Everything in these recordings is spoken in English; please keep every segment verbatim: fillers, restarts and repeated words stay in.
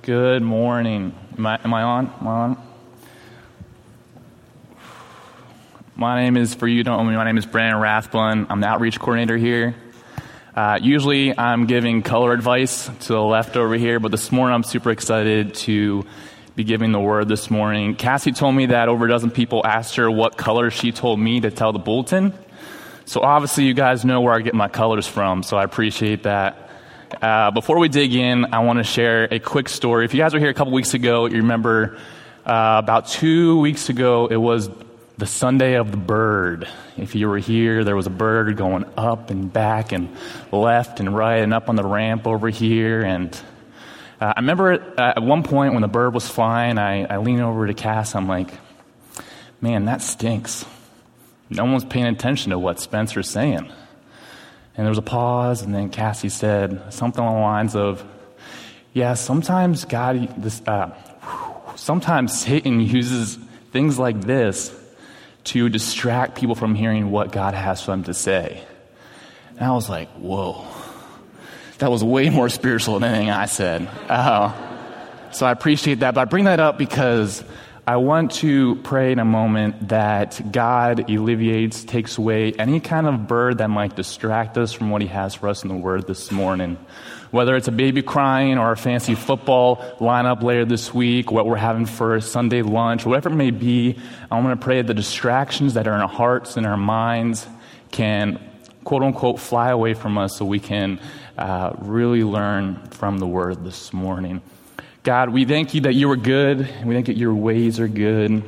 Good morning. Am I, am I on? Am I on? My name is, for you who don't know me, my name is Brandon Rathbun. I'm the outreach coordinator here. Uh, usually I'm giving color advice to the left over here, but this morning I'm super excited to be giving the word this morning. Cassie told me that over a dozen people asked her what color she told me to tell the bulletin. So obviously you guys know where I get my colors from, so I appreciate that. Uh, before we dig in, I want to share a quick story. If you guys were here a couple weeks ago, you remember uh, about two weeks ago, it was the Sunday of the bird. If you were here, there was a bird going up and back and left and right and up on the ramp over here. And uh, I remember uh, at one point when the bird was flying, I, I leaned over to Cass. I'm like, man, that stinks. No one's paying attention to what Spencer's saying. And there was a pause, and then Cassie said something along the lines of, yeah, sometimes God, this, uh, sometimes Satan uses things like this to distract people from hearing what God has for them to say. And I was like, whoa, that was way more spiritual than anything I said. Uh, so I appreciate that, but I bring that up because I want to pray in a moment that God alleviates, takes away any kind of bird that might distract us from what he has for us in the Word this morning. Whether it's a baby crying or a fancy football lineup later this week, what we're having for Sunday lunch, whatever it may be, I want to pray that the distractions that are in our hearts and our minds can, quote unquote, fly away from us so we can uh, really learn from the Word this morning. God, we thank you that you are good, and we thank that your ways are good.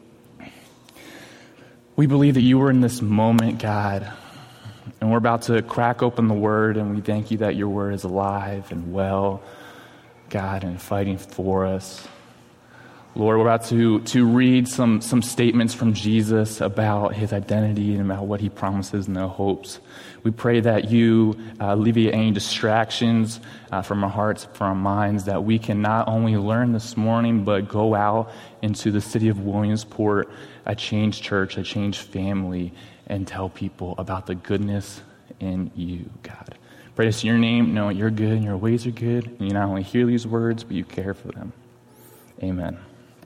We believe that you are in this moment, God, and we're about to crack open the Word, and we thank you that your Word is alive and well, God, and fighting for us. Lord, we're about to, to read some, some statements from Jesus about his identity and about what he promises and the hopes. We pray that you uh, alleviate any distractions uh, from our hearts, from our minds, that we can not only learn this morning, but go out into the city of Williamsport, a changed church, a changed family, and tell people about the goodness in you, God. Pray this in your name, knowing you're good and your ways are good, and you not only hear these words, but you care for them. Amen.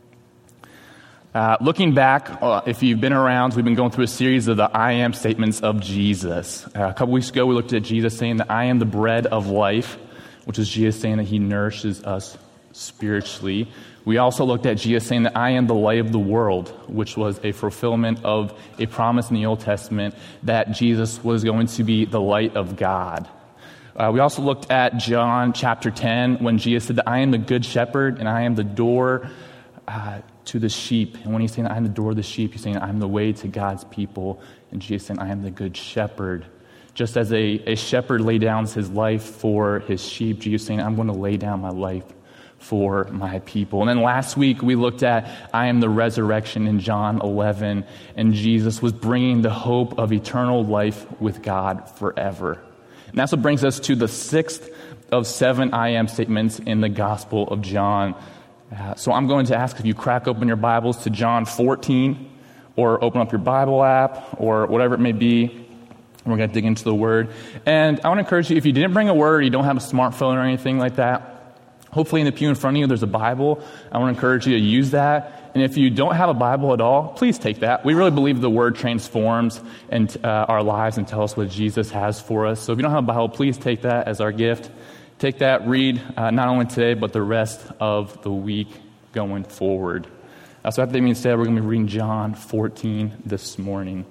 Uh, looking back, uh, if you've been around, we've been going through a series of the I am statements of Jesus. Uh, a couple weeks ago, we looked at Jesus saying that I am the bread of life, which is Jesus saying that he nourishes us spiritually. We also looked at Jesus saying that I am the light of the world, which was a fulfillment of a promise in the Old Testament that Jesus was going to be the light of God. Uh, we also looked at John chapter ten when Jesus said that I am the good shepherd and I am the door uh, to the sheep. And when he's saying I am the door of the sheep, he's saying I am the way to God's people. And Jesus saying I am the good shepherd. Just as a, a shepherd laid down his life for his sheep, Jesus saying I'm going to lay down my life for my people. And then last week we looked at I am the resurrection in John eleven, and Jesus was bringing the hope of eternal life with God forever. And that's what brings us to the sixth of seven I am statements in the Gospel of John. Uh, so I'm going to ask if you crack open your Bibles to John fourteen, or open up your Bible app, or whatever it may be. We're going to dig into the Word. And I want to encourage you, if you didn't bring a Word, you don't have a smartphone or anything like that, hopefully in the pew in front of you there's a Bible. I want to encourage you to use that. And if you don't have a Bible at all, please take that. We really believe the Word transforms and uh, our lives and tell us what Jesus has for us. So if you don't have a Bible, please take that as our gift. Take that, read uh, not only today, but the rest of the week going forward. Uh, so that being said, we're going to be reading John fourteen this morning.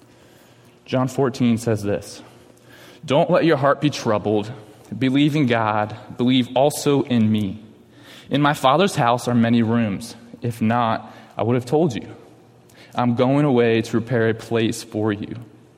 John fourteen says this: "Don't let your heart be troubled. Believe in God. Believe also in me. In my Father's house are many rooms. If not, I would have told you. I'm going away to prepare a place for you.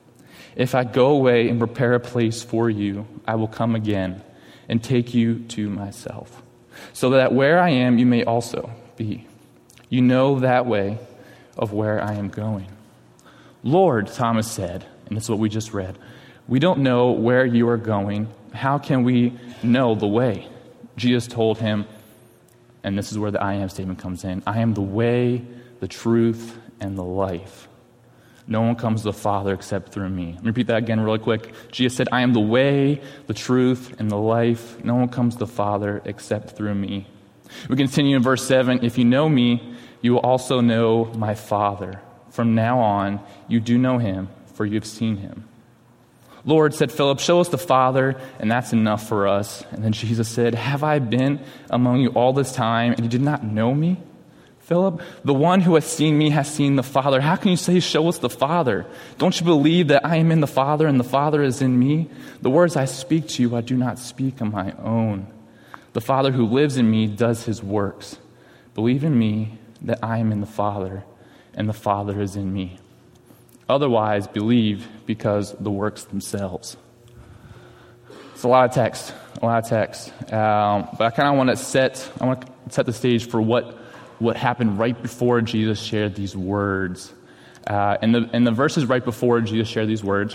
If I go away and prepare a place for you, I will come again and take you to myself, so that where I am, you may also be. You know that way of where I am going." "Lord," Thomas said, and this is what we just read, "we don't know where you are going. How can we know the way?" Jesus told him, and this is where the I am statement comes in, "I am the way, the truth, and the life. No one comes to the Father except through me." Let me repeat that again really quick. Jesus said, "I am the way, the truth, and the life. No one comes to the Father except through me." We continue in verse seven. If you know me, you will also know my Father. From now on, you do know him, for you have seen him. Lord, said Philip, show us the Father, and that's enough for us. And then Jesus said, have I been among you all this time, and you did not know me? Philip, the one who has seen me has seen the Father. How can you say, show us the Father? Don't you believe that I am in the Father and the Father is in me? The words I speak to you, I do not speak on my own. The Father who lives in me does his works. Believe in me that I am in the Father and the Father is in me. Otherwise, believe because the works themselves. It's a lot of text, a lot of text. Um, but I kind of want to set, I want to set the stage for what what happened right before Jesus shared these words. Uh, in the in the verses right before Jesus shared these words.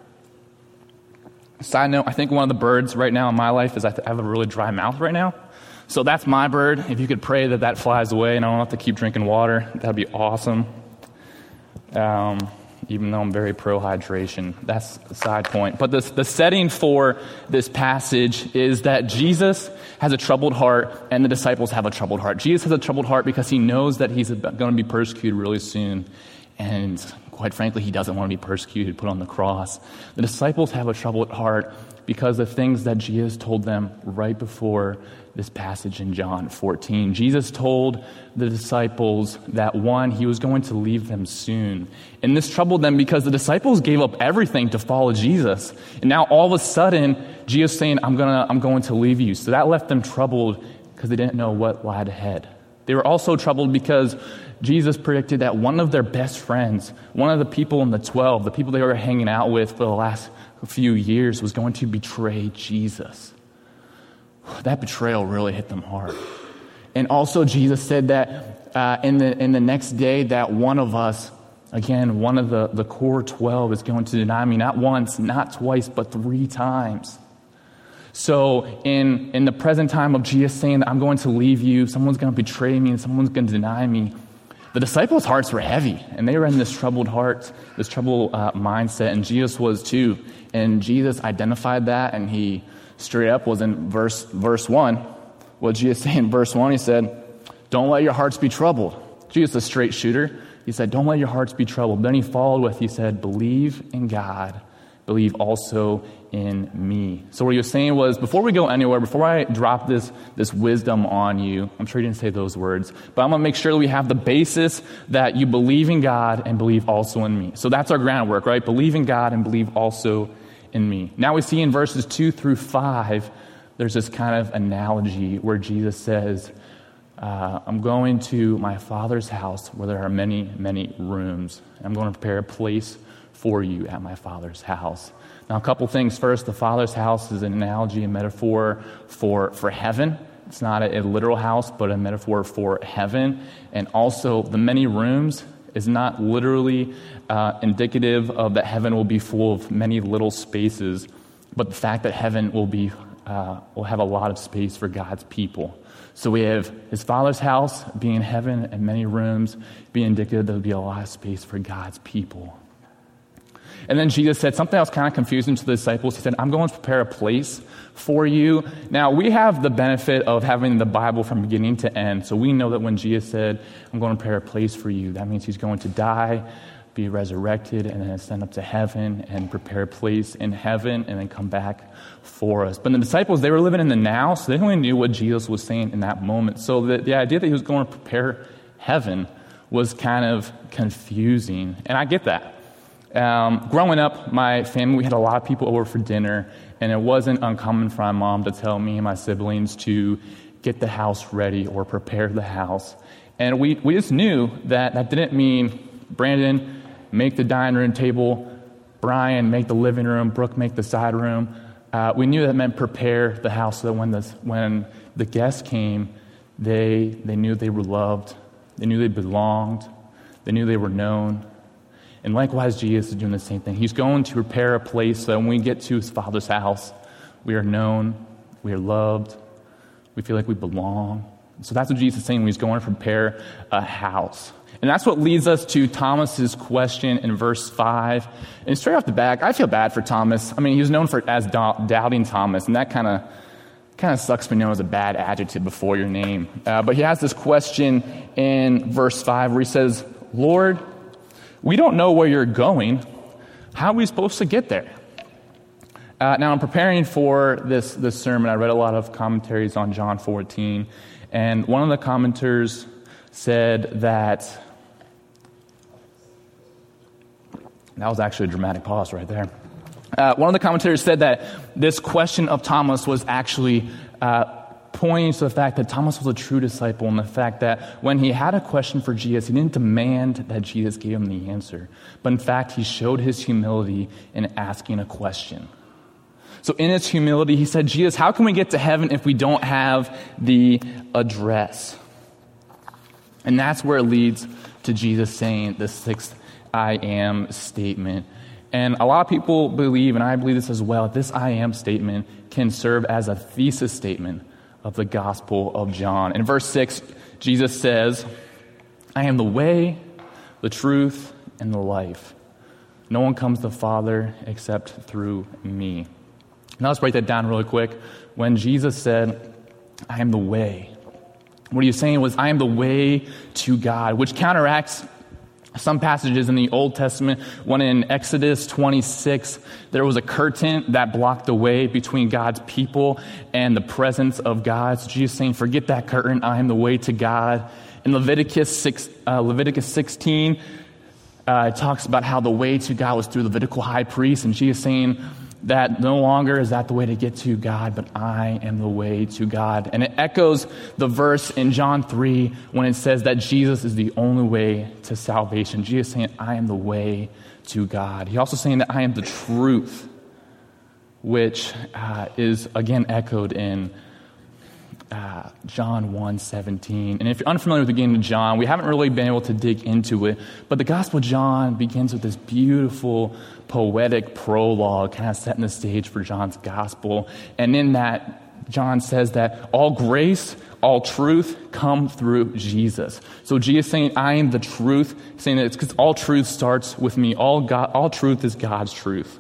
Side note, I think one of the birds right now in my life is I have a really dry mouth right now. So that's my bird. If you could pray that that flies away and I don't have to keep drinking water, that'd be awesome. Um, even though I'm very pro-hydration. That's a side point. But the, the setting for this passage is that Jesus has a troubled heart and the disciples have a troubled heart. Jesus has a troubled heart because he knows that he's going to be persecuted really soon. And quite frankly, he doesn't want to be persecuted, put on the cross. The disciples have a troubled heart because of things that Jesus told them right before this passage in John fourteen. Jesus told the disciples that, one, he was going to leave them soon. And this troubled them because the disciples gave up everything to follow Jesus. And now all of a sudden, Jesus saying, I'm gonna, I'm going to leave you. So that left them troubled because they didn't know what lied ahead. They were also troubled because Jesus predicted that one of their best friends, one of the people in the twelve, the people they were hanging out with for the last few years, was going to betray Jesus. That betrayal really hit them hard. And also Jesus said that uh, in the in the next day that one of us, again, one of the, the core twelve is going to deny me not once, not twice, but three times. So in, in the present time of Jesus saying that I'm going to leave you, someone's going to betray me and someone's going to deny me, the disciples' hearts were heavy, and they were in this troubled heart, this troubled uh, mindset, and Jesus was too. And Jesus identified that, and he straight up was in verse verse one. What Jesus said in verse one, he said, don't let your hearts be troubled. Jesus, a straight shooter, he said, don't let your hearts be troubled. Then he followed with, he said, believe in God, believe also in me. So what he was saying was, before we go anywhere, before I drop this, this wisdom on you, I'm sure he didn't say those words, but I'm going to make sure that we have the basis that you believe in God and believe also in me. So that's our groundwork, right? Believe in God and believe also in me. Now we see in verses two through five, there's this kind of analogy where Jesus says, uh, I'm going to my Father's house where there are many, many rooms. I'm going to prepare a place for you at my Father's house. Now, a couple things. First, the Father's house is an analogy, a metaphor for, for heaven. It's not a, a literal house, but a metaphor for heaven. And also, the many rooms is not literally uh, indicative of that heaven will be full of many little spaces, but the fact that heaven will be uh, will have a lot of space for God's people. So we have his Father's house being heaven and many rooms being indicative there will be a lot of space for God's people. And then Jesus said something that was kind of confusing to the disciples. He said, I'm going to prepare a place for you. Now, we have the benefit of having the Bible from beginning to end. So we know that when Jesus said, I'm going to prepare a place for you, that means he's going to die, be resurrected, and then ascend up to heaven and prepare a place in heaven and then come back for us. But the disciples, they were living in the now, so they only knew what Jesus was saying in that moment. So the, the idea that he was going to prepare heaven was kind of confusing. And I get that. Um, growing up, my family, we had a lot of people over for dinner, and it wasn't uncommon for my mom to tell me and my siblings to get the house ready or prepare the house. And we, we just knew that that didn't mean, Brandon, make the dining room table, Brian, make the living room, Brooke, make the side room. Uh, we knew that meant prepare the house so that when the, when the guests came, they, they knew they were loved, they knew they belonged, they knew they were known. And likewise, Jesus is doing the same thing. He's going to prepare a place so that when we get to his Father's house, we are known, we are loved, we feel like we belong. So that's what Jesus is saying when he's going to prepare a house. And that's what leads us to Thomas's question in verse five. And straight off the bat, I feel bad for Thomas. I mean, he was known for as doubting Thomas, and that kind of Kind of sucks to be known as a bad adjective before your name. Uh, but he has this question in verse five where he says, Lord, we don't know where you're going. How are we supposed to get there? Uh, now, I'm preparing for this, this sermon. I read a lot of commentaries on John fourteen, and one of the commenters said that, that was actually a dramatic pause right there. Uh, one of the commentators said that this question of Thomas was actually uh, pointing to the fact that Thomas was a true disciple, and the fact that when he had a question for Jesus, he didn't demand that Jesus gave him the answer, but in fact, he showed his humility in asking a question. So in his humility, he said, Jesus, how can we get to heaven if we don't have the address? And that's where it leads to Jesus saying the sixth I am statement. And a lot of people believe, and I believe this as well, this I am statement can serve as a thesis statement of the Gospel of John. In verse six, Jesus says, I am the way, the truth, and the life. No one comes to the Father except through me. Now let's break that down really quick. When Jesus said, I am the way, what he was saying was, I am the way to God, which counteracts some passages in the Old Testament. When in Exodus twenty-six, there was a curtain that blocked the way between God's people and the presence of God. So Jesus saying, forget that curtain, I am the way to God. In Leviticus six, uh, Leviticus sixteen, uh, it talks about how the way to God was through the Levitical high priest, and Jesus saying that no longer is that the way to get to God, but I am the way to God. And it echoes the verse in John three when it says that Jesus is the only way to salvation. Jesus saying, I am the way to God. He also saying that I am the truth, which uh, is again echoed in uh, John one seventeen. And if you're unfamiliar with the beginning of John, we haven't really been able to dig into it, but the Gospel of John begins with this beautiful poetic prologue kind of setting the stage for John's gospel. And in that, John says that all grace, all truth come through Jesus. So Jesus saying, I am the truth, saying that it's because all truth starts with me. All God, all truth is God's truth.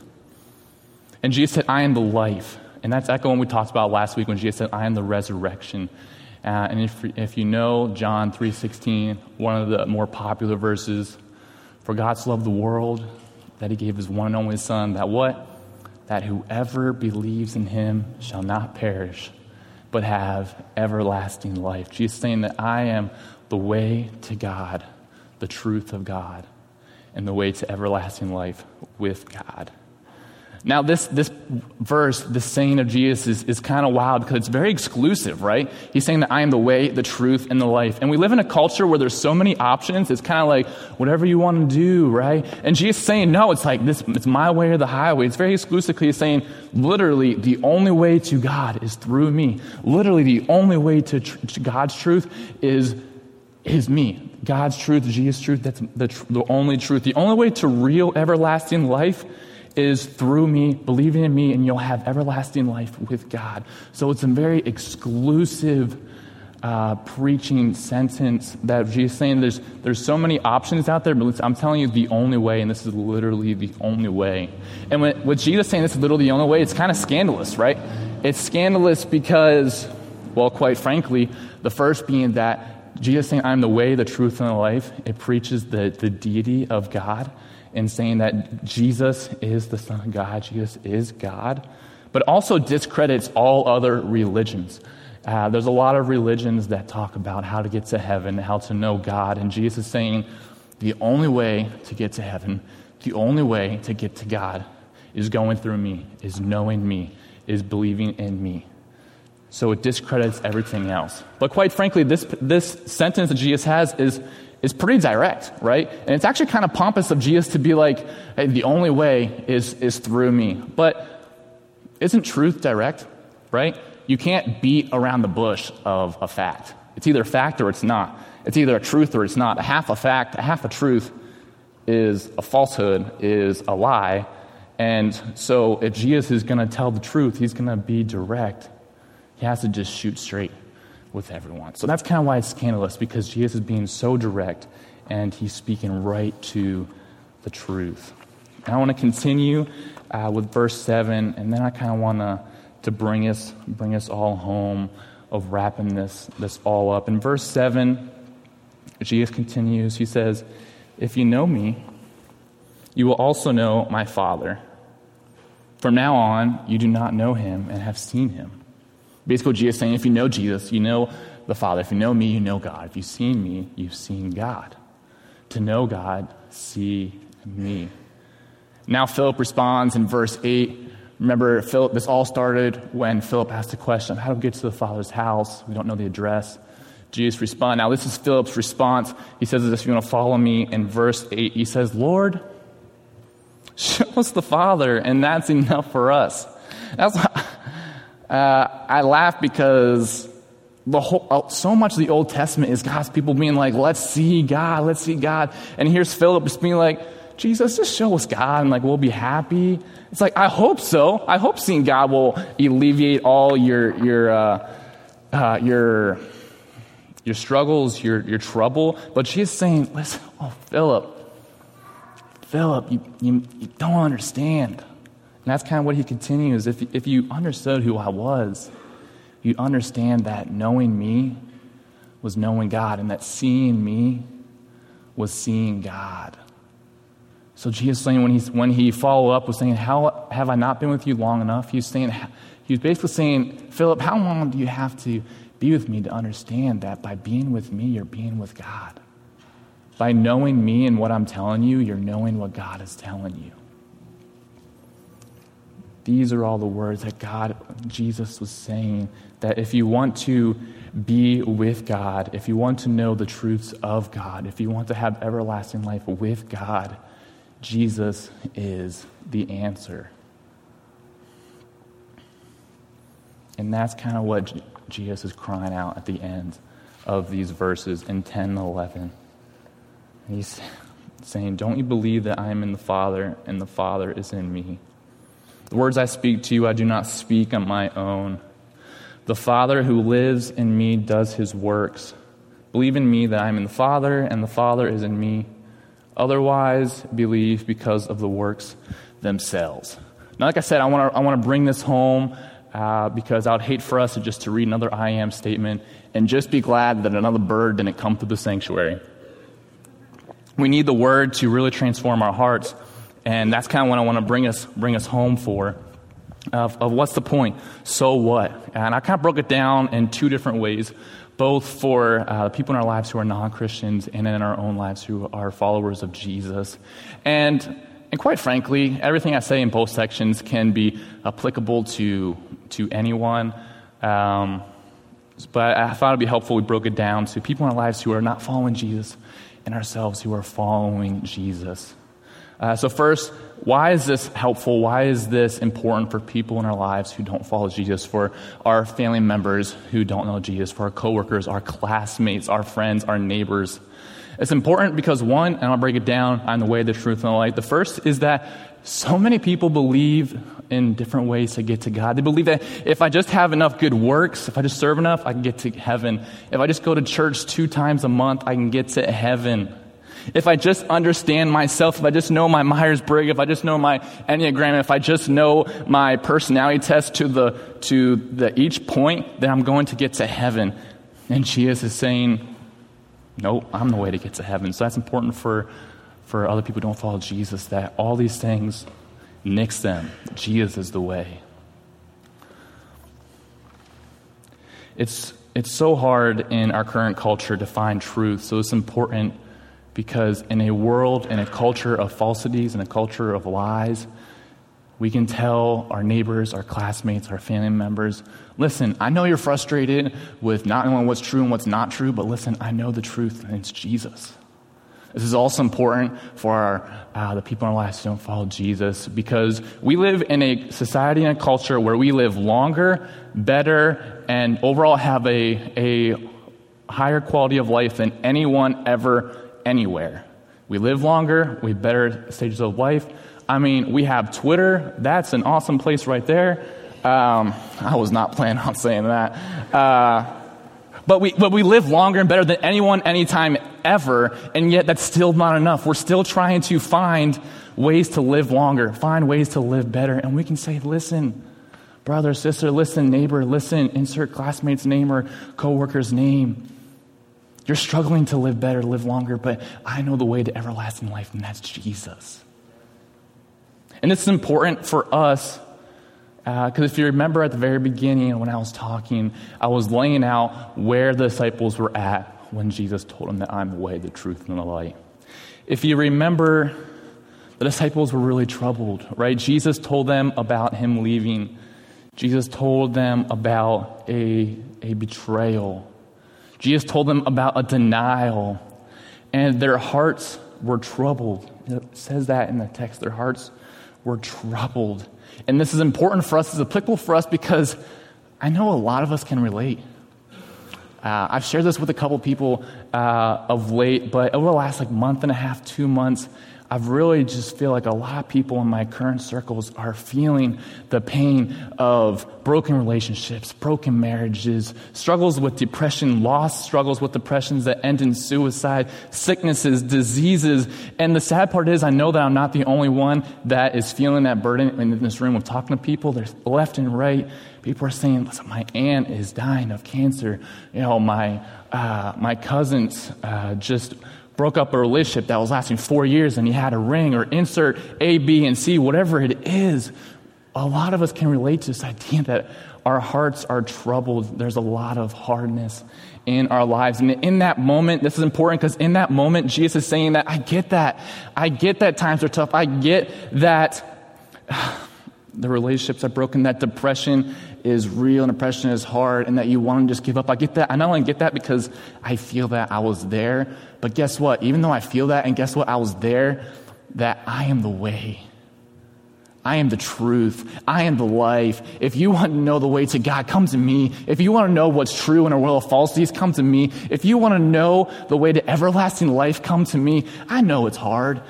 And Jesus said, I am the life. And that's echoing what we talked about last week when Jesus said, I am the resurrection. Uh, and if, if you know John three sixteen, one of the more popular verses, for God so loved the world that he gave his one and only Son, that what? That whoever believes in him shall not perish, but have everlasting life. Jesus saying that I am the way to God, the truth of God, and the way to everlasting life with God. Now, this this verse, this saying of Jesus is, is kind of wild because it's very exclusive, right? He's saying that I am the way, the truth, and the life. And we live in a culture where there's so many options. It's kind of like whatever you want to do, right? And Jesus is saying, no, it's like this. It's my way or the highway. It's very exclusively He's saying, literally, the only way to God is through me. Literally, the only way to, tr- to God's truth is is me. God's truth, Jesus' truth, that's the, tr- the only truth. The only way to real everlasting life is through me, believing in me, and you'll have everlasting life with God. So it's a very exclusive uh, preaching sentence that Jesus is saying there's there's so many options out there, but I'm telling you the only way, and this is literally the only way. And when, with Jesus saying this is literally the only way, it's kind of scandalous, right? It's scandalous because, well, quite frankly, the first being that Jesus saying, I'm the way, the truth, and the life, it preaches the, the deity of God, and saying that Jesus is the Son of God, Jesus is God, but also discredits all other religions. Uh, there's a lot of religions that talk about how to get to heaven, how to know God, and Jesus is saying the only way to get to heaven, the only way to get to God is going through me, is knowing me, is believing in me. So it discredits everything else. But quite frankly, this this sentence that Jesus has is is pretty direct, right? And it's actually kind of pompous of Jesus to be like, hey, the only way is is through me. But isn't truth direct, right? You can't beat around the bush of a fact. It's either a fact or it's not. It's either a truth or it's not. A half a fact, a half a truth is a falsehood, is a lie. And so if Jesus is going to tell the truth, he's going to be direct. He has to just shoot straight with everyone. So that's kind of why it's scandalous, because Jesus is being so direct and he's speaking right to the truth. And I want to continue uh, with verse seven, and then I kind of want to to bring us bring us all home, of wrapping this, this all up. In verse seven, Jesus continues. He says, "If you know me, you will also know my Father. From now on, you do not know him and have seen him." Basically, Jesus is saying, if you know Jesus, you know the Father. If you know me, you know God. If you've seen me, you've seen God. To know God, see me. Now Philip responds in verse eight. Remember, Philip, this all started when Philip asked the question, how do we get to the Father's house? We don't know the address. Jesus responds. Now this is Philip's response. He says this, if you want to follow me, in verse eight, he says, "Lord, show us the Father, and that's enough for us." That's why uh, I laugh, because the whole, so much of the Old Testament is God's people being like, let's see God, let's see God. And here's Philip just being like, Jesus, just show us God, and like we'll be happy. It's like, I hope so. I hope seeing God will alleviate all your your uh, uh, your your struggles, your your trouble. But she's saying, listen, oh Philip, Philip, you you, you don't understand. And that's kind of what he continues. If if you understood who I was, you understand that knowing me was knowing God, and that seeing me was seeing God. So Jesus saying, when he when he followed up, was saying, "How have I not been with you long enough?" He's saying, he was basically saying, "Philip, how long do you have to be with me to understand that by being with me, you're being with God? By knowing me and what I'm telling you, you're knowing what God is telling you." These are all the words that God, Jesus was saying, that if you want to be with God, if you want to know the truths of God, if you want to have everlasting life with God, Jesus is the answer. And that's kind of what J- Jesus is crying out at the end of these verses in ten and eleven. And he's saying, "Don't you believe that I am in the Father and the Father is in me? The words I speak to you, I do not speak on my own. The Father who lives in me does his works. Believe in me that I am in the Father and the Father is in me. Otherwise, believe because of the works themselves." Now, like I said, I want to I want to bring this home uh, because I would hate for us to just to read another I am statement and just be glad that another bird didn't come through the sanctuary. We need the Word to really transform our hearts, and that's kind of what I want to bring us bring us home for. Of, of what's the point? So what? And I kind of broke it down in two different ways, both for uh, the people in our lives who are non-Christians and in our own lives who are followers of Jesus. And and quite frankly, everything I say in both sections can be applicable to to anyone. Um, but I thought it'd be helpful we broke it down to people in our lives who are not following Jesus and ourselves who are following Jesus. Uh, so first, why is this helpful? Why is this important for people in our lives who don't follow Jesus, for our family members who don't know Jesus, for our coworkers, our classmates, our friends, our neighbors? It's important because, one, and I'll break it down on the way, the truth, and the light. The first is that so many people believe in different ways to get to God. They believe that if I just have enough good works, if I just serve enough, I can get to heaven. If I just go to church two times a month, I can get to heaven. If I just understand myself, if I just know my Myers-Briggs, if I just know my Enneagram, if I just know my personality test to the to the each point, then I'm going to get to heaven. And Jesus is saying, no, I'm the way to get to heaven. So that's important for, for other people who don't follow Jesus, that all these things, nix them. Jesus is the way. It's it's so hard in our current culture to find truth, so it's important. Because in a world, in a culture of falsities, in a culture of lies, we can tell our neighbors, our classmates, our family members, listen, I know you're frustrated with not knowing what's true and what's not true, but listen, I know the truth, and it's Jesus. This is also important for our, uh, the people in our lives who don't follow Jesus, because we live in a society and a culture where we live longer, better, and overall have a, a higher quality of life than anyone ever anywhere. We live longer, we have better stages of life. I mean, we have Twitter. That's an awesome place right there. Um, I was not planning on saying that. Uh, but we but we live longer and better than anyone, anytime, ever, and yet that's still not enough. We're still trying to find ways to live longer, find ways to live better, and we can say, listen, Brother, sister, listen, neighbor, listen, insert classmate's name or coworker's name. You're struggling to live better, live longer, but I know the way to everlasting life, and that's Jesus. And this is important for us because uh, if you remember at the very beginning when I was talking, I was laying out where the disciples were at when Jesus told them that I'm the way, the truth, and the light. If you remember, the disciples were really troubled, right? Jesus told them about him leaving. Jesus told them about a, a betrayal. Jesus told them about a denial. And their hearts were troubled. It says that in the text. Their hearts were troubled. And this is important for us, it's applicable for us because I know a lot of us can relate. Uh, I've shared this with a couple people uh, of late, but over the last like month and a half, two months, I've really just feel like a lot of people in my current circles are feeling the pain of broken relationships, broken marriages, struggles with depression, lost struggles with depressions that end in suicide, sicknesses, diseases. And the sad part is I know that I'm not the only one that is feeling that burden in this room of talking to people. There's left and right. People are saying, listen, my aunt is dying of cancer. You know, my, uh, my cousins uh, just broke up a relationship that was lasting four years and he had a ring, or insert A, B, and C, whatever it is. A lot of us can relate to this idea that our hearts are troubled. There's a lot of hardness in our lives. And in that moment, this is important because in that moment, Jesus is saying that I get that. I get that times are tough. I get that the relationships are broken, that depression is real and depression is hard, and that you want to just give up. I get that. I not only get that because I feel that I was there, but guess what? Even though I feel that, and guess what? I was there, that I am the way. I am the truth. I am the life. If you want to know the way to God, come to me. If you want to know what's true in a world of falsities, come to me. If you want to know the way to everlasting life, come to me. I know it's hard.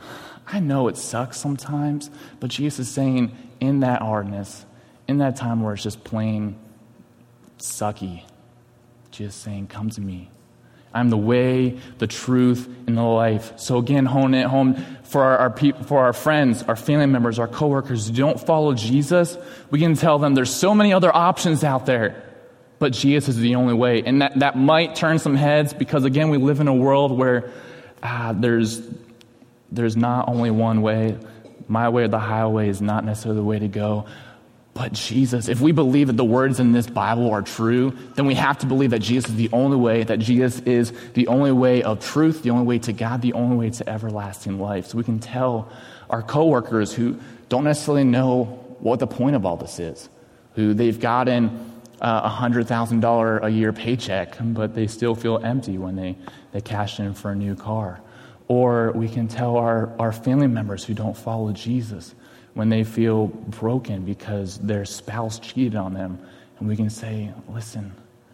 I know it sucks sometimes, but Jesus is saying in that hardness, in that time where it's just plain sucky, just saying, come to me. I'm the way, the truth, and the life. So again, hone it home for our, our people, for our friends, our family members, our coworkers who don't follow Jesus. We can tell them there's so many other options out there, but Jesus is the only way. And that, that might turn some heads because again, we live in a world where uh, there's there's not only one way. My way or the highway is not necessarily the way to go. But Jesus, if we believe that the words in this Bible are true, then we have to believe that Jesus is the only way, that Jesus is the only way of truth, the only way to God, the only way to everlasting life. So we can tell our coworkers who don't necessarily know what the point of all this is, who they've gotten a one hundred thousand dollars a year paycheck, but they still feel empty when they, they cash in for a new car. Or we can tell our, our family members who don't follow Jesus when they feel broken because their spouse cheated on them. And we can say, listen,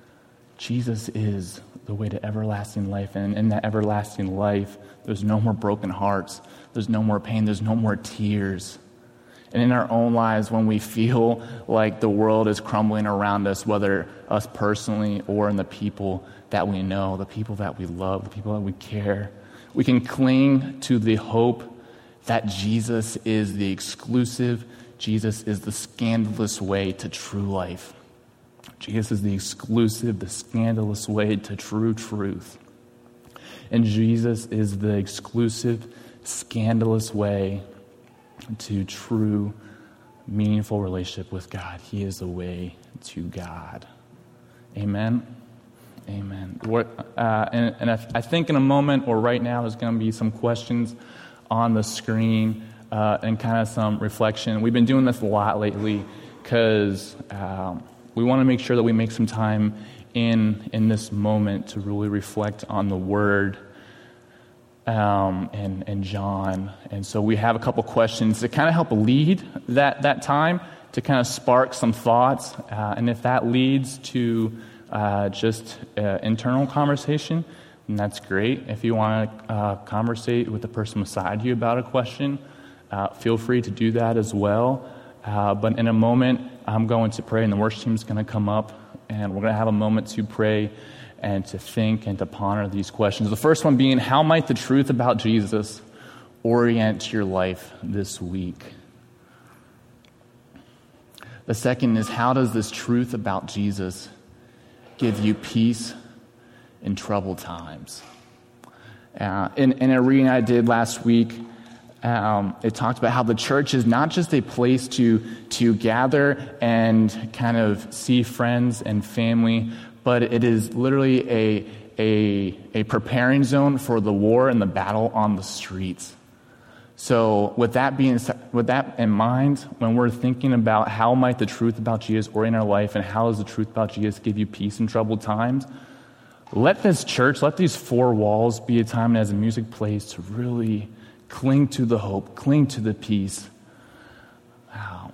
Jesus is the way to everlasting life. And in that everlasting life, there's no more broken hearts. There's no more pain. There's no more tears. And in our own lives, when we feel like the world is crumbling around us, whether us personally or in the people that we know, the people that we love, the people that we care, we can cling to the hope that Jesus is the exclusive, Jesus is the scandalous way to true life. Jesus is the exclusive, the scandalous way to true truth. And Jesus is the exclusive, scandalous way to true, meaningful relationship with God. He is the way to God. Amen. Amen. Uh, and and I, I think in a moment or right now there's going to be some questions on the screen uh, and kind of some reflection. We've been doing this a lot lately because um, we want to make sure that we make some time in in this moment to really reflect on the Word um, and and John. And so we have a couple questions to kind of help lead that that time, to kind of spark some thoughts. Uh, and if that leads to Uh, just uh, internal conversation, and that's great. If you want to uh, conversate with the person beside you about a question, uh, feel free to do that as well. Uh, but in a moment, I'm going to pray, and the worship team is going to come up, and we're going to have a moment to pray and to think and to ponder these questions. The first one being, how might the truth about Jesus orient your life this week? The second is, how does this truth about Jesus give you peace in troubled times? Uh, in, in a reading I did last week, um, it talked about how the church is not just a place to, to gather and kind of see friends and family, but it is literally a, a, a preparing zone for the war and the battle on the streets. So with that being with that in mind, when we're thinking about how might the truth about Jesus orient our life and how does the truth about Jesus give you peace in troubled times, let this church, let these four walls be a time as a music plays to really cling to the hope, cling to the peace, um,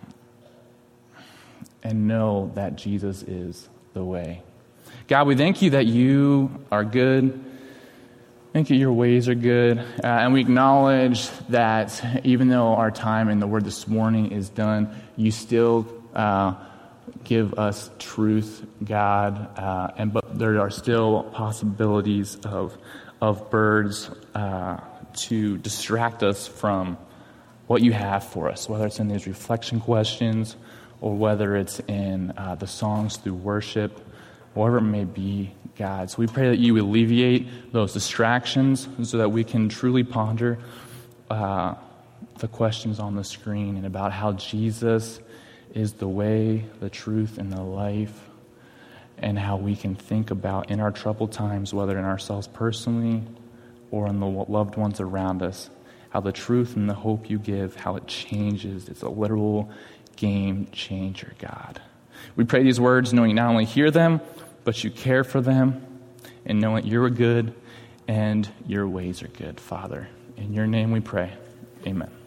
and know that Jesus is the way. God, we thank you that you are good. Thank you, your ways are good. Uh, and we acknowledge that even though our time in the Word this morning is done, you still uh, give us truth, God. Uh, and but there are still possibilities of of birds uh, to distract us from what you have for us, whether it's in these reflection questions or whether it's in uh, the songs through worship, whatever it may be, God. So we pray that you alleviate those distractions so that we can truly ponder uh, the questions on the screen and about how Jesus is the way, the truth, and the life, and how we can think about in our troubled times, whether in ourselves personally or in the loved ones around us, how the truth and the hope you give, how it changes. It's a literal game changer, God. We pray these words knowing you not only hear them, but you care for them, and knowing you're good and your ways are good, Father. In your name we pray. Amen.